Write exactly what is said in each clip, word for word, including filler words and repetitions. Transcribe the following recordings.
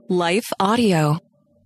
Life Audio.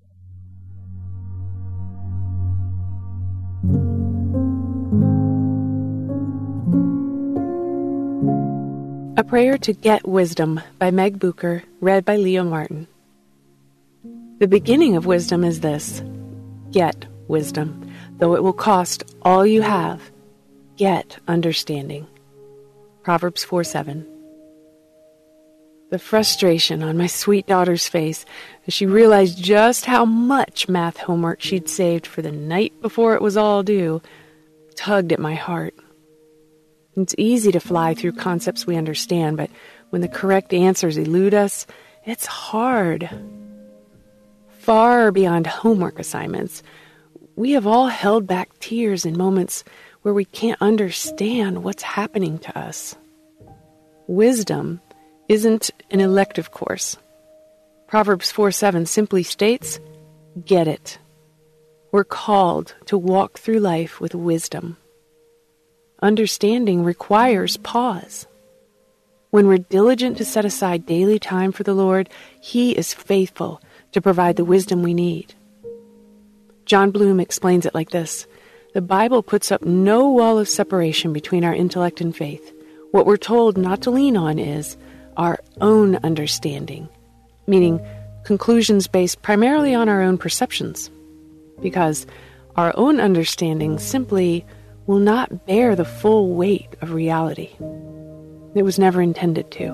A Prayer to Get Wisdom by Meg Bucher, read by Leo Martin. The beginning of wisdom is this: get wisdom, though it will cost all you have. Get understanding. Proverbs four seven. The frustration on my sweet daughter's face as she realized just how much math homework she'd saved for the night before it was all due tugged at my heart. It's easy to fly through concepts we understand, but when the correct answers elude us, it's hard. Far beyond homework assignments, we have all held back tears in moments where we can't understand what's happening to us. Wisdom isn't an elective course. Proverbs four seven simply states, get it. We're called to walk through life with wisdom. Understanding requires pause. When we're diligent to set aside daily time for the Lord, He is faithful to provide the wisdom we need. John Bloom explains it like this: the Bible puts up no wall of separation between our intellect and faith. What we're told not to lean on is our own understanding, meaning conclusions based primarily on our own perceptions, because our own understanding simply will not bear the full weight of reality. It was never intended to.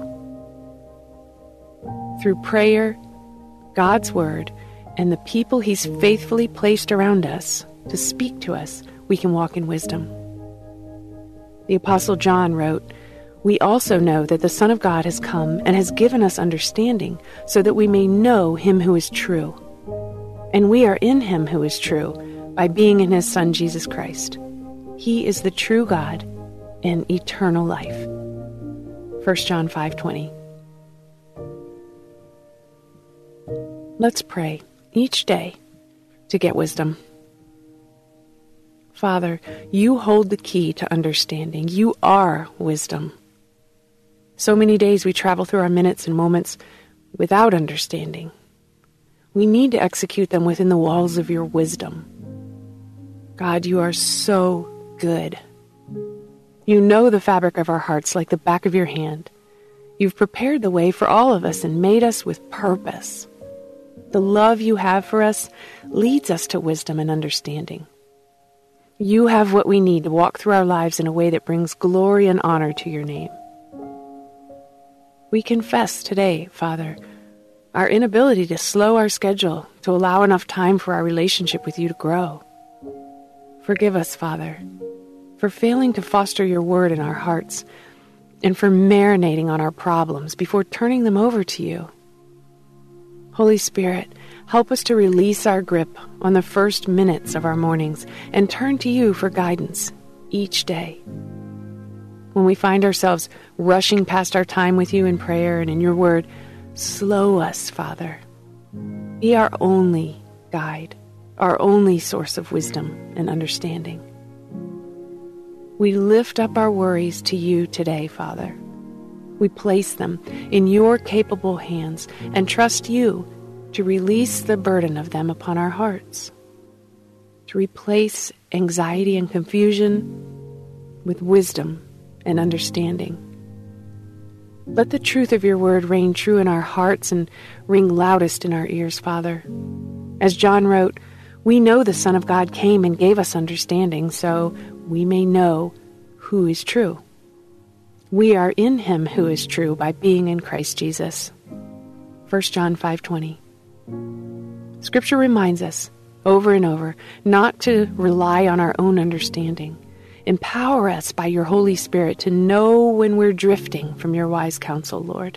Through prayer, God's Word, and the people He's faithfully placed around us to speak to us, we can walk in wisdom. The Apostle John wrote, "We also know that the Son of God has come and has given us understanding, so that we may know Him who is true. And we are in Him who is true, by being in His Son Jesus Christ. He is the true God and eternal life." First John five twenty. Let's pray each day to get wisdom. Father, You hold the key to understanding. You are wisdom. So many days we travel through our minutes and moments without understanding. We need to execute them within the walls of Your wisdom. God, You are so good. You know the fabric of our hearts like the back of Your hand. You've prepared the way for all of us and made us with purpose. The love You have for us leads us to wisdom and understanding. You have what we need to walk through our lives in a way that brings glory and honor to Your name. We confess today, Father, our inability to slow our schedule to allow enough time for our relationship with You to grow. Forgive us, Father, for failing to foster Your word in our hearts and for marinating on our problems before turning them over to You. Holy Spirit, help us to release our grip on the first minutes of our mornings and turn to You for guidance each day. When we find ourselves rushing past our time with You in prayer and in Your word, slow us, Father. Be our only guide, our only source of wisdom and understanding. We lift up our worries to You today, Father. We place them in Your capable hands and trust You to release the burden of them upon our hearts, to replace anxiety and confusion with wisdom and understanding. Let the truth of Your word reign true in our hearts and ring loudest in our ears, Father. As John wrote, we know the Son of God came and gave us understanding, so we may know who is true. We are in Him who is true by being in Christ Jesus. First John five twenty. Scripture reminds us over and over not to rely on our own understanding. Empower us by Your Holy Spirit to know when we're drifting from Your wise counsel, Lord.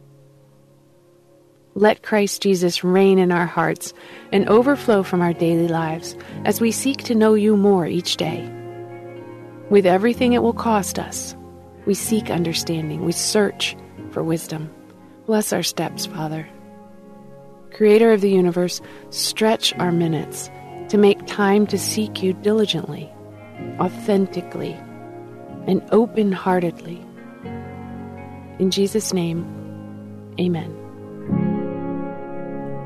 Let Christ Jesus reign in our hearts and overflow from our daily lives as we seek to know You more each day. With everything it will cost us, we seek understanding. We search for wisdom. Bless our steps, Father. Creator of the universe, stretch our minutes to make time to seek You diligently, authentically, and open-heartedly. In Jesus' name, amen.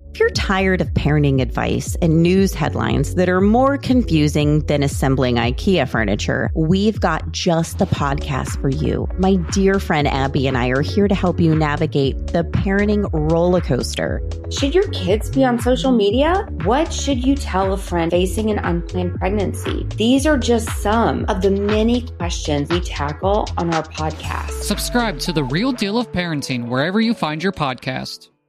If you're tired of parenting advice and news headlines that are more confusing than assembling IKEA furniture, we've got just the podcast for you. My dear friend Abby and I are here to help you navigate the parenting roller coaster. Should your kids be on social media? What should you tell a friend facing an unplanned pregnancy? These are just some of the many questions we tackle on our podcast. Subscribe to The Real Deal of Parenting wherever you find your podcast.